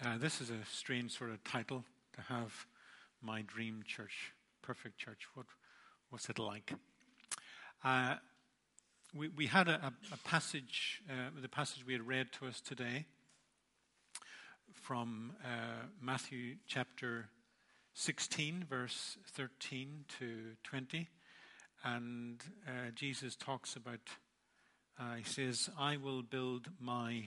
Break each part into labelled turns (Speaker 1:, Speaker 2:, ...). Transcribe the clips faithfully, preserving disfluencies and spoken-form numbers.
Speaker 1: Uh, this is a strange sort of title to have, My Dream Church, Perfect Church. What, what's it like? Uh, we, we had a, a passage, uh, the passage we had read to us today from uh, Matthew chapter sixteen, verse thirteen to twenty. And uh, Jesus talks about, uh, he says, I will build my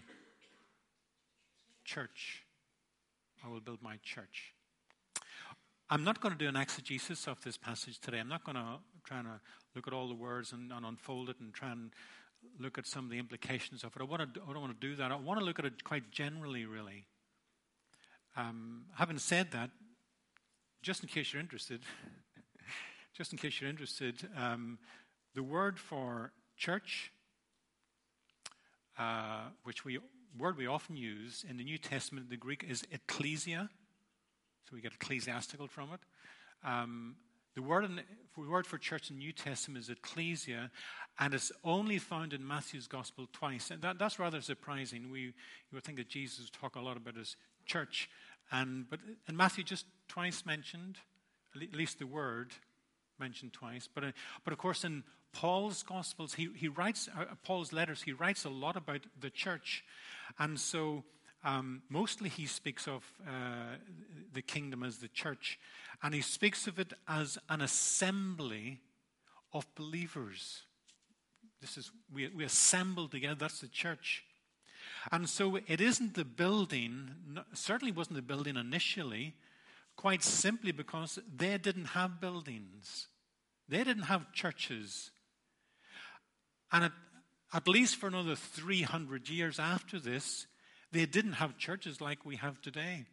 Speaker 1: church. I will build my church. I'm not going to do an exegesis of this passage today. I'm not going to try to look at all the words and, and unfold it and try and look at some of the implications of it. I, want to, I don't want to do that. I want to look at it quite generally, really. Um, having said that, just in case you're interested, just in case you're interested, um, the word for church, uh, which we word we often use in the New Testament, the Greek is ecclesia. So we get ecclesiastical from it. Um, the word, in, the word for church in the New Testament is ecclesia, and it's only found in Matthew's Gospel twice. And that, that's rather surprising. We you would think that Jesus talked a lot about his church, and but in Matthew just twice mentioned, at least the word mentioned twice. But uh, but of course in Paul's Gospels, he he writes uh, Paul's letters. He writes a lot about the church, and so. Um, mostly he speaks of uh, the kingdom as the church, and he speaks of it as an assembly of believers. This is we, we assemble together, that's the church. And so it isn't the building, certainly wasn't the building initially, quite simply because they didn't have buildings. They didn't have churches. And at, at least for another three hundred years after this, they didn't have churches like we have today.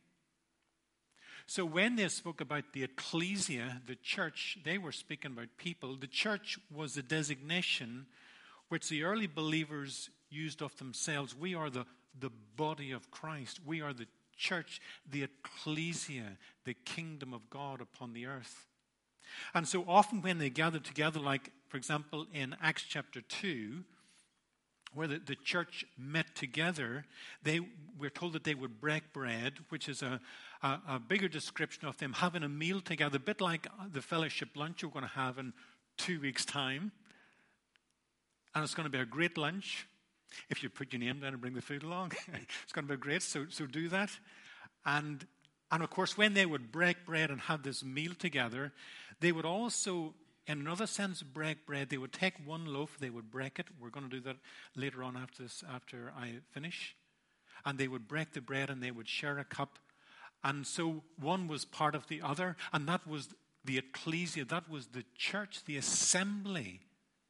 Speaker 1: So when they spoke about the ecclesia, the church, they were speaking about people. The church was the designation which the early believers used of themselves. We are the, the body of Christ. We are the church, the ecclesia, the kingdom of God upon the earth. And so often when they gathered together, like, for example, in Acts chapter two, where the, the church met together, they we're told that they would break bread, which is a, a, a bigger description of them having a meal together, a bit like the fellowship lunch we're going to have in two weeks' time. And it's going to be a great lunch. If you put your name down and bring the food along, it's going to be great, so, so do that. And, and of course, when they would break bread and have this meal together, they would also, in another sense, break bread. They would take one loaf, they would break it. We're going to do that later on after this, after I finish. And they would break the bread and they would share a cup. And so one was part of the other, and that was the ecclesia, that was the church, the assembly.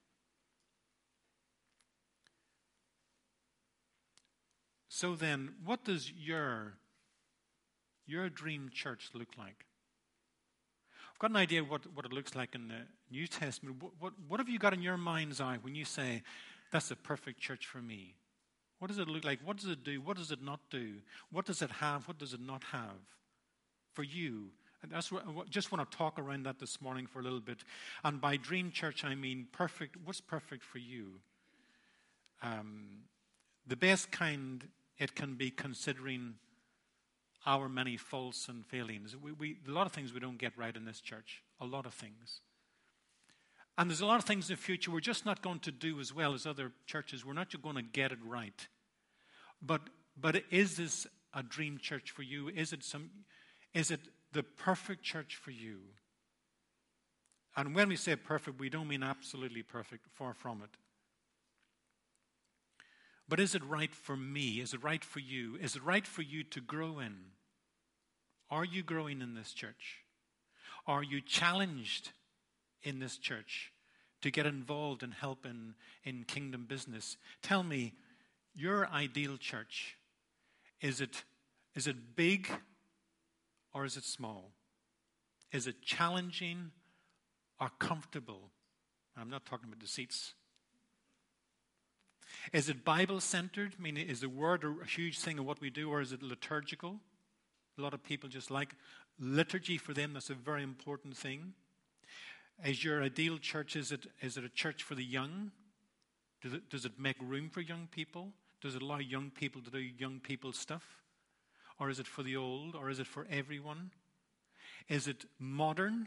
Speaker 1: So then, what does your, your dream church look like? I've got an idea what, what it looks like in the New Testament. What, what, what have you got in your mind's eye when you say, that's the perfect church for me? What does it look like? What does it do? What does it not do? What does it have? What does it not have for you? And that's what I just want to talk around that this morning for a little bit. And by dream church, I mean perfect. What's perfect for you? Um, the best kind it can be, considering our many faults and failings. We, we, a lot of things we don't get right in this church. A lot of things. And there's a lot of things in the future we're just not going to do as well as other churches. We're not just going to get it right. But but is this a dream church for you? Is it some? Is it the perfect church for you? And when we say perfect, we don't mean absolutely perfect. Far from it. But is it right for me? Is it right for you? Is it right for you to grow in? Are you growing in this church? Are you challenged in this church to get involved and help in, in kingdom business? Tell me, your ideal church, is it, is it big or is it small? Is it challenging or comfortable? I'm not talking about the seats. Is it Bible-centered? I mean, is the word a huge thing of what we do, or is it liturgical? A lot of people just like liturgy. For them, that's a very important thing. Is your ideal church, is it is it a church for the young? Does it, does it make room for young people? Does it allow young people to do young people stuff? Or is it for the old? Or is it for everyone? Is it modern?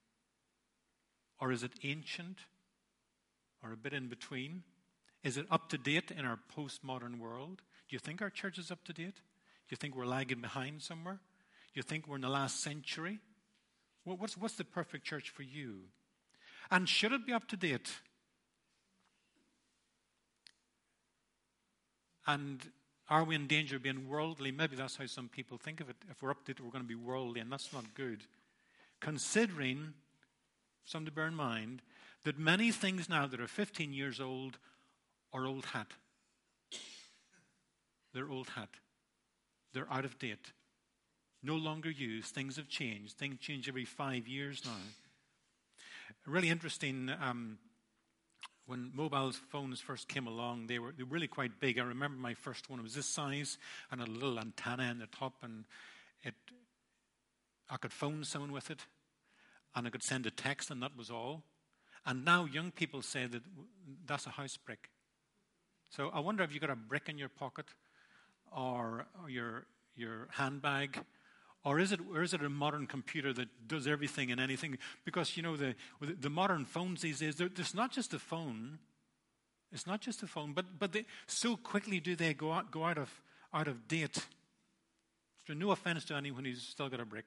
Speaker 1: Or is it ancient? Or a bit in between? Is it up to date in our postmodern world? Do you think our church is up to date? Do you think we're lagging behind somewhere? Do you think we're in the last century? Well, what's, what's the perfect church for you? And should it be up to date? And are we in danger of being worldly? Maybe that's how some people think of it. If we're up to date, we're going to be worldly, and that's not good. Considering, something to bear in mind, that many things now that are fifteen years old are old hat. They're old hat. They're out of date. No longer used. Things have changed. Things change every five years now. Really interesting, um, when mobile phones first came along, they were, they were really quite big. I remember my first one was this size and a little antenna in the top, and it, I could phone someone with it, and I could send a text, and that was all. And now young people say that that's a house brick. So I wonder if you've got a brick in your pocket or, or your your handbag, or is it or is it a modern computer that does everything and anything? Because, you know, the the modern phones these days, it's not just a phone. It's not just a phone, but but they, so quickly do they go out go out of out of date. So no offense to anyone who's still got a brick.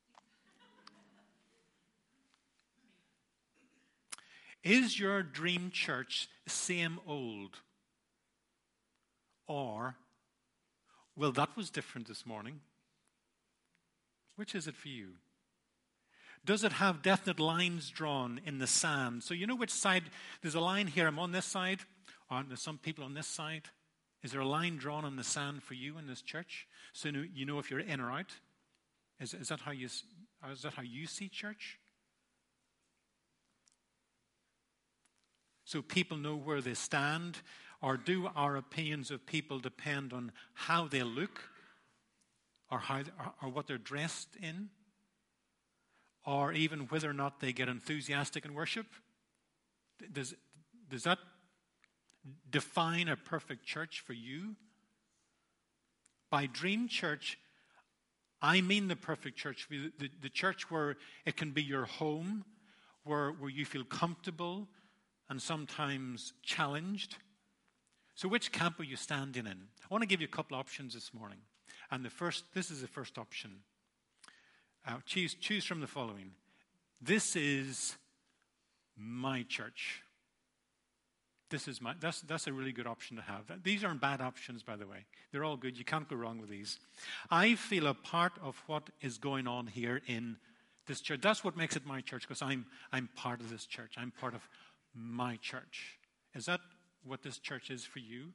Speaker 1: Is your dream church same old? Or, well, that was different this morning. Which is it for you? Does it have definite lines drawn in the sand? So you know which side, there's a line here, I'm on this side, or there's some people on this side. Is there a line drawn in the sand for you in this church? So you know if you're in or out? Is, is that how you, is that how you see church? So people know where they stand? Or do our opinions of people depend on how they look, or how, or, or what they're dressed in, or even whether or not they get enthusiastic in worship? Does, does that define a perfect church for you? By dream church, I mean the perfect church, the, the, the church where it can be your home, where, where you feel comfortable and sometimes challenged. So which camp are you standing in? I want to give you a couple options this morning. And the first, this is the first option. Uh, choose, choose from the following. This is my church. This is my, that's, that's a really good option to have. These aren't bad options, by the way. They're all good. You can't go wrong with these. I feel a part of what is going on here in this church. That's what makes it my church, because I'm, I'm part of this church. I'm part of my church. Is that what this church is for you?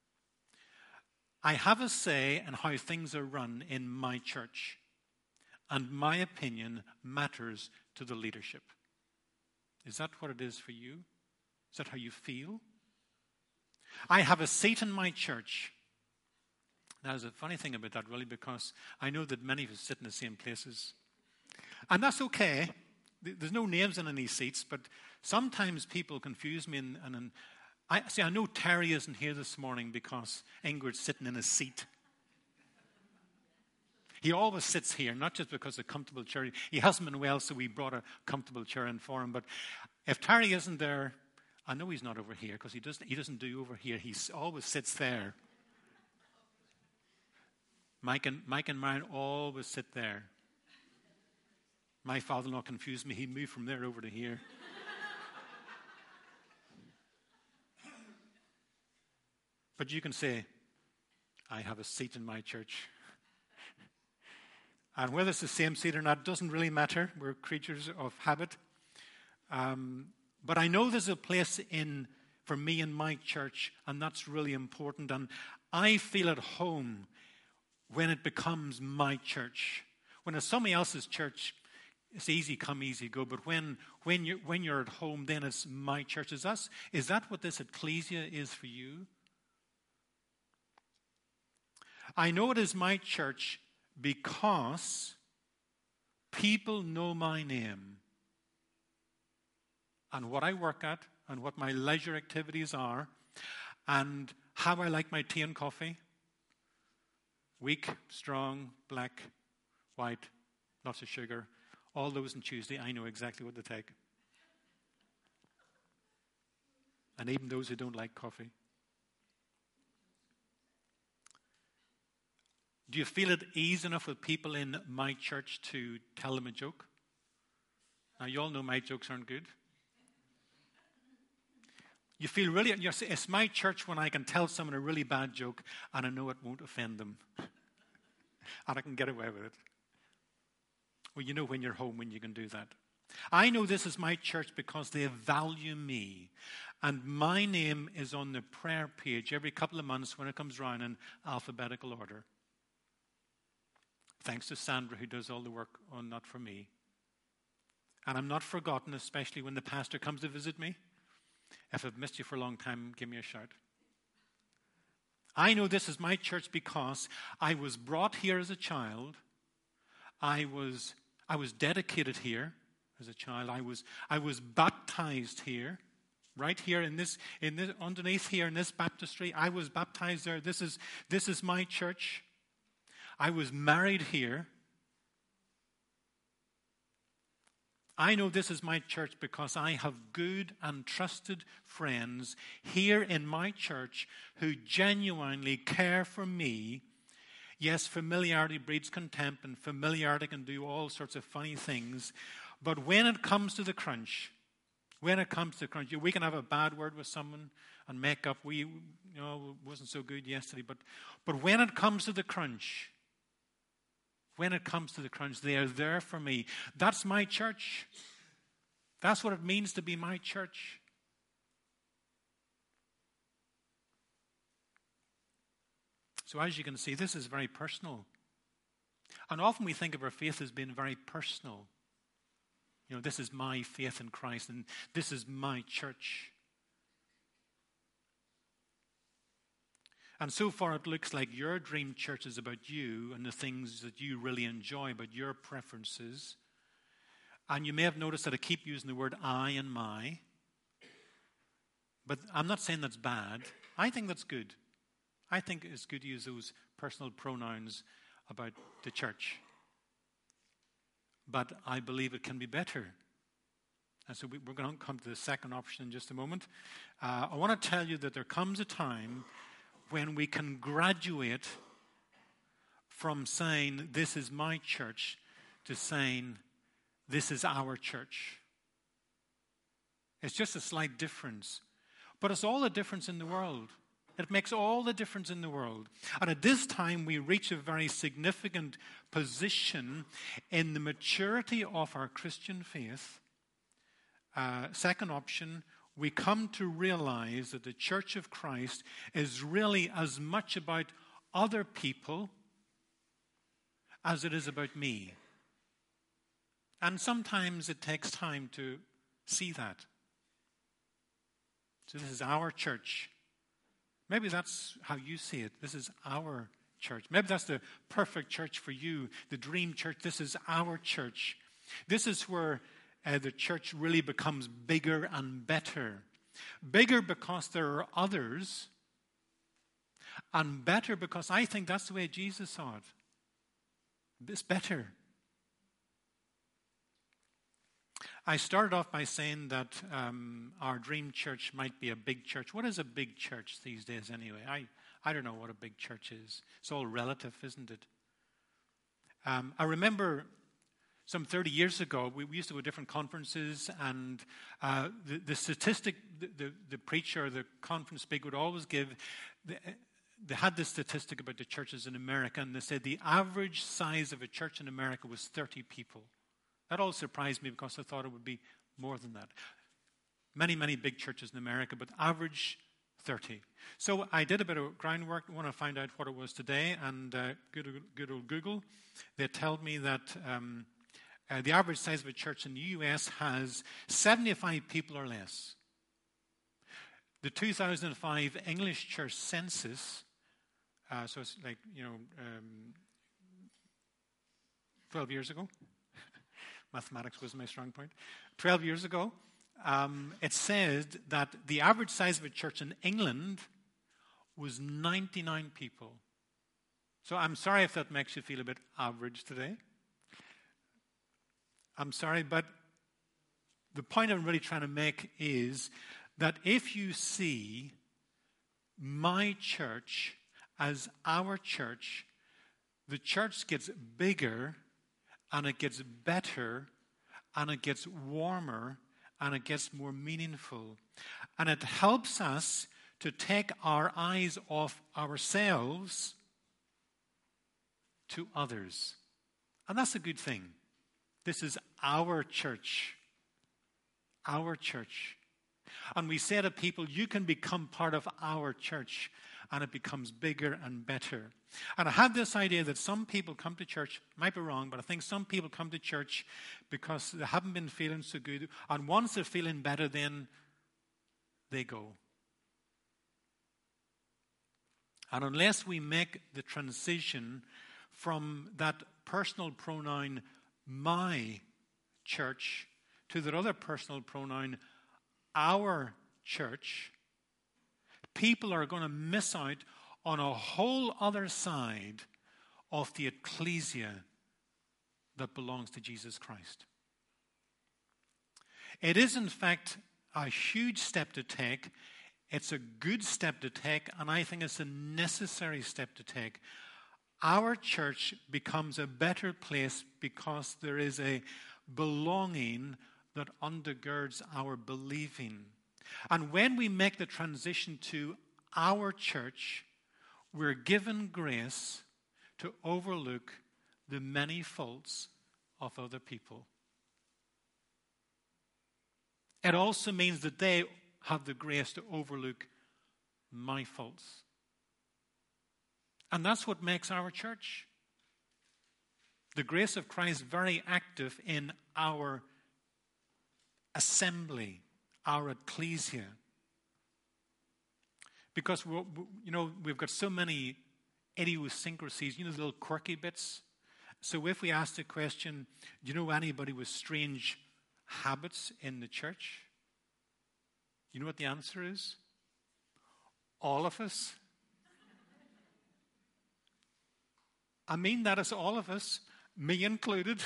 Speaker 1: I have a say in how things are run in my church, and my opinion matters to the leadership. Is that what it is for you? Is that how you feel? I have a seat in my church. Now, there's a funny thing about that, really, because I know that many of us sit in the same places. And that's okay. There's no names in any seats, but sometimes people confuse me, and, and, and I see, I know Terry isn't here this morning because Ingrid's sitting in his seat. He always sits here, not just because of a comfortable chair. He hasn't been well, so we brought a comfortable chair in for him. But if Terry isn't there, I know he's not over here, because he doesn't, he doesn't do over here. He always sits there. Mike and, Mike and Marion always sit there. My father-in-law confused me. He moved from there over to here. But you can say, I have a seat in my church. And whether it's the same seat or not doesn't really matter. We're creatures of habit. Um, but I know there's a place in for me in my church, and that's really important. And I feel at home when it becomes my church. When it's somebody else's church, it's easy come, easy go. But when when you're, when you're at home, then it's my church. Is that, is that what this ecclesia is for you? I know it is my church because people know my name and what I work at and what my leisure activities are and how I like my tea and coffee Weak, strong, black, white, lots of sugar. All those on Tuesday, I know exactly what to take. And even those who don't like coffee. Do you feel at ease enough with people in my church to tell them a joke? Now, you all know my jokes aren't good. You feel really, it's my church when I can tell someone a really bad joke and I know it won't offend them. And I can get away with it. Well, you know when you're home when you can do that. I know this is my church because they value me. And my name is on the prayer page every couple of months when it comes around in alphabetical order. Thanks to Sandra, who does all the work on that for me. And I'm not forgotten, especially when the pastor comes to visit me. If I've missed you for a long time, give me a shout. I know this is my church because I was brought here as a child. I was I was dedicated here as a child. I was I was baptized here, right here in this in this underneath here in this baptistry. I was baptized there. This is this is my church. I was married here. I know this is my church because I have good and trusted friends here in my church who genuinely care for me. Yes, familiarity breeds contempt, and familiarity can do all sorts of funny things. But when it comes to the crunch, when it comes to the crunch, we can have a bad word with someone and make up. We, you know, wasn't so good yesterday. But, but when it comes to the crunch, When it comes to the crunch, they are there for me. That's my church. That's what it means to be my church. So as you can see, this is very personal. And often we think of our faith as being very personal. You know, this is my faith in Christ, and this is my church. And so far it looks like your dream church is about you and the things that you really enjoy, about your preferences. And you may have noticed that I keep using the word I and my. But I'm not saying that's bad. I think that's good. I think it's good to use those personal pronouns about the church. But I believe it can be better. And so we're going to come to the second option in just a moment. Uh, I want to tell you that there comes a time when we can graduate from saying, this is my church, to saying, this is our church. It's just a slight difference. But it's all the difference in the world. It makes all the difference in the world. And at this time, we reach a very significant position in the maturity of our Christian faith. Uh, second option, we come to realize that the Church of Christ is really as much about other people as it is about me. And sometimes it takes time to see that. So this is our church. Maybe that's how you see it. This is our church. Maybe that's the perfect church for you, the dream church. This is our church. This is where Uh, the church really becomes bigger and better. Bigger because there are others, and better because I think that's the way Jesus saw it. It's better. I started off by saying that um, our dream church might be a big church. What is a big church these days anyway? I, I don't know what a big church is. It's all relative, isn't it? Um, I remember some thirty years ago, we, we used to go to different conferences, and uh, the, the statistic, the, the, the preacher, the conference speaker would always give, the, they had this statistic about the churches in America, and they said the average size of a church in America was thirty people. That all surprised me because I thought it would be more than that. Many, many big churches in America, but average thirty. So I did a bit of groundwork. I want to find out what it was today, and uh, good, good old Google, they told me that Um, Uh, the average size of a church in the U S has seventy-five people or less. The two thousand five English church census, uh, so it's like, you know, um, twelve years ago. Mathematics was my strong point. twelve years ago, um, it said that the average size of a church in England was ninety-nine people. So I'm sorry if that makes you feel a bit average today. I'm sorry, but the point I'm really trying to make is that if you see my church as our church, the church gets bigger and it gets better and it gets warmer and it gets more meaningful. And it helps us to take our eyes off ourselves to others. And that's a good thing. This is our church. Our church. And we say to people, you can become part of our church, and it becomes bigger and better. And I have this idea that some people come to church, might be wrong, but I think some people come to church because they haven't been feeling so good, and once they're feeling better, then they go. And unless we make the transition from that personal pronoun, my church, to that other personal pronoun, our church, people are going to miss out on a whole other side of the ecclesia that belongs to Jesus Christ. It is, in fact, a huge step to take. It's a good step to take, and I think it's a necessary step to take. Our church becomes a better place because there is a belonging that undergirds our believing. And when we make the transition to our church, we're given grace to overlook the many faults of other people. It also means that they have the grace to overlook my faults. And that's what makes our church. The grace of Christ very active in our assembly, our ecclesia. Because, we're, you know, we've got so many idiosyncrasies, you know, the little quirky bits. So if we ask the question, do you know anybody with strange habits in the church? You know what the answer is? All of us. I mean that as all of us, me included.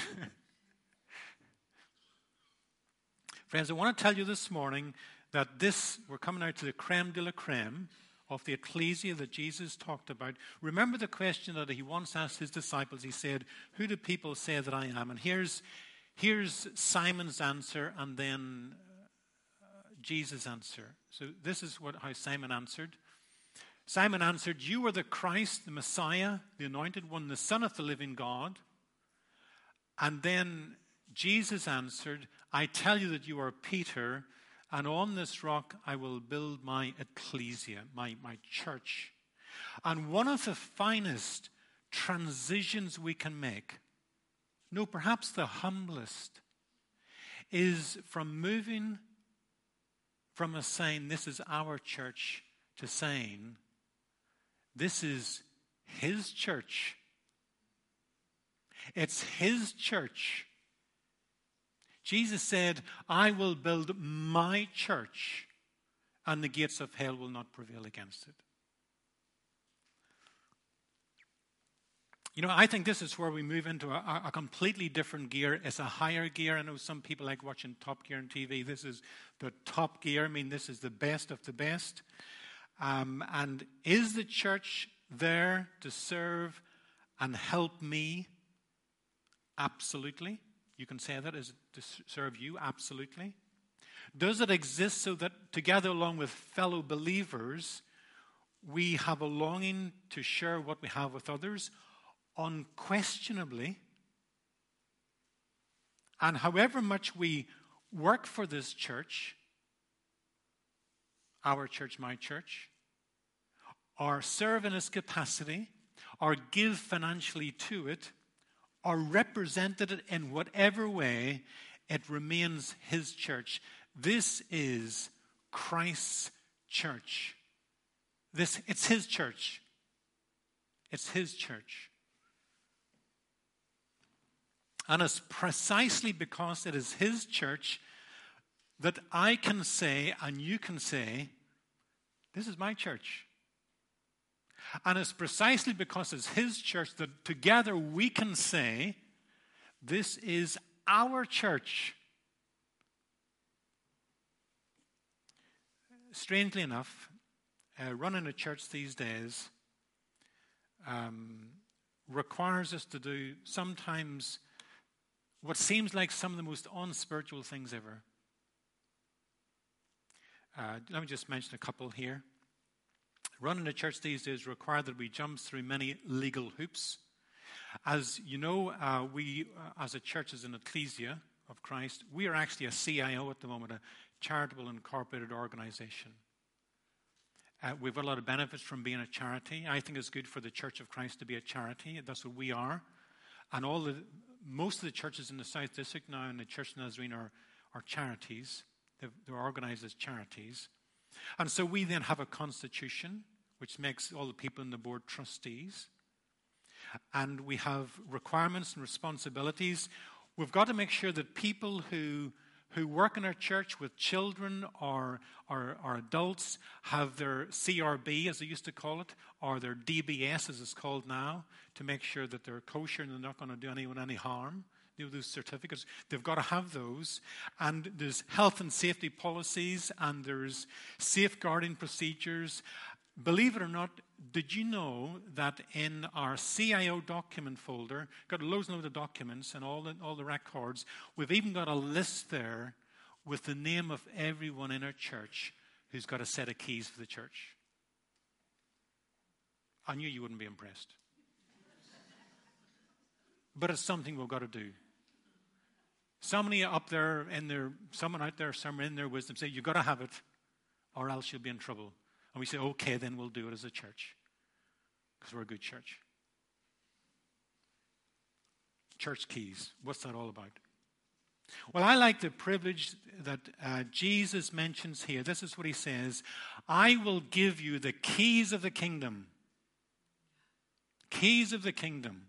Speaker 1: Friends, I want to tell you this morning that this, we're coming out to the creme de la creme of the ecclesia that Jesus talked about. Remember the question that he once asked his disciples. He said, who do people say that I am? And here's, here's Simon's answer and then uh, Jesus' answer. So this is what how Simon answered. Simon answered, you are the Christ, the Messiah, the Anointed One, the Son of the living God. And then Jesus answered, I tell you that you are Peter, and on this rock I will build my ecclesia, my, my church. And one of the finest transitions we can make, no, perhaps the humblest, is from moving from a saying, this is our church, to saying, this is his church. It's his church. Jesus said, I will build my church, and the gates of hell will not prevail against it. You know, I think this is where we move into a, a completely different gear. It's a higher gear. I know some people like watching Top Gear on T V. This is the top gear. I mean, this is the best of the best. Um, and is the church there to serve and help me? Absolutely. You can say that. Is it to serve you? Absolutely. Does it exist so that together along with fellow believers, we have a longing to share what we have with others? Unquestionably. And however much we work for this church, our church, my church, or serve in its capacity, or give financially to it, or represented it in whatever way, it remains his church. This is Christ's church. This, it's his church. It's his church. And it's precisely because it is his church that I can say, and you can say, this is my church. And it's precisely because it's his church that together we can say, this is our church. Strangely enough, uh, running a church these days um, requires us to do sometimes what seems like some of the most unspiritual things ever. Uh, let me just mention a couple here. Running a church these days requires that we jump through many legal hoops. As you know, uh, we, uh, as a church, as an ecclesia of Christ, we are actually a C I O at the moment, a charitable incorporated organization. Uh, we've got a lot of benefits from being a charity. I think it's good for the Church of Christ to be a charity. That's what we are. And all the most of the churches in the South District now and the Church of Nazarene are, are charities. They're, they're organized as charities. And so we then have a constitution, which makes all the people in the board trustees. And we have requirements and responsibilities. We've got to make sure that people who who work in our church with children or, or, or adults have their C R B, as they used to call it, or their D B S, as it's called now, to make sure that they're kosher and they're not going to do anyone any harm. You know, those certificates, they've got to have those. And there's health and safety policies, and there's safeguarding procedures. Believe it or not, did you know that in our C I O document folder, got loads and loads of documents and all the, all the records, we've even got a list there with the name of everyone in our church who's got a set of keys for the church. I knew you wouldn't be impressed. But it's something we've got to do. Somebody up there in their, someone out there somewhere in their wisdom say, you've got to have it or else you'll be in trouble. And we say, okay, then we'll do it as a church. Because we're a good church. Church keys. What's that all about? Well, I like the privilege that uh, Jesus mentions here. This is what he says. I will give you the keys of the kingdom. Keys of the kingdom.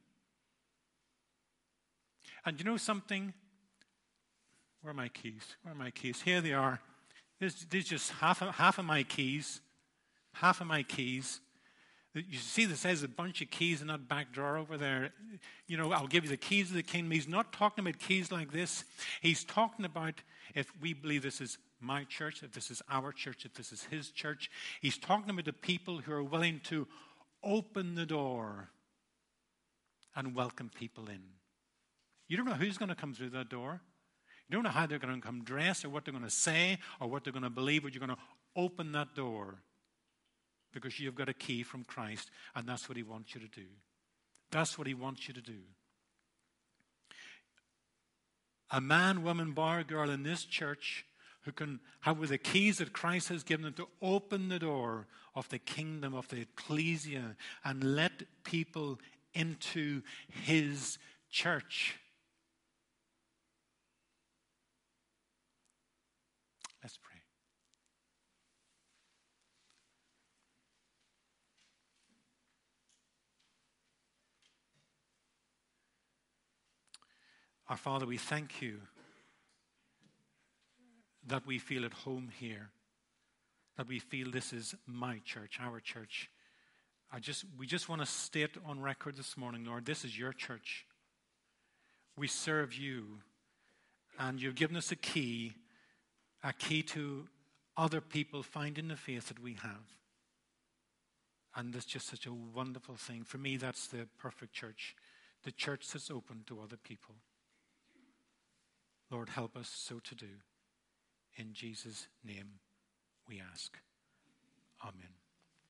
Speaker 1: And you know something? Where are my keys? Where are my keys? Here they are. There's, there's just half of, half of my keys. Half of my keys. You see, this says a bunch of keys in that back drawer over there. You know, I'll give you the keys of the kingdom. He's not talking about keys like this. He's talking about if we believe this is my church, if this is our church, if this is his church. He's talking about the people who are willing to open the door and welcome people in. You don't know who's going to come through that door. You don't know how they're going to come dressed or what they're going to say or what they're going to believe, but you're going to open that door. Because you've got a key from Christ, and that's what he wants you to do. That's what he wants you to do. A man, woman, boy, or girl in this church who can have with the keys that Christ has given them to open the door of the kingdom of the ecclesia and let people into his church. Let's pray. Our Father, we thank you that we feel at home here, that we feel this is my church, our church. I just, we just want to state on record this morning, Lord, this is your church. We serve you, and you've given us a key, a key to other people finding the faith that we have. And that's just such a wonderful thing. For me, that's the perfect church, the church that's open to other people. Lord, help us so to do. In Jesus' name we ask. Amen.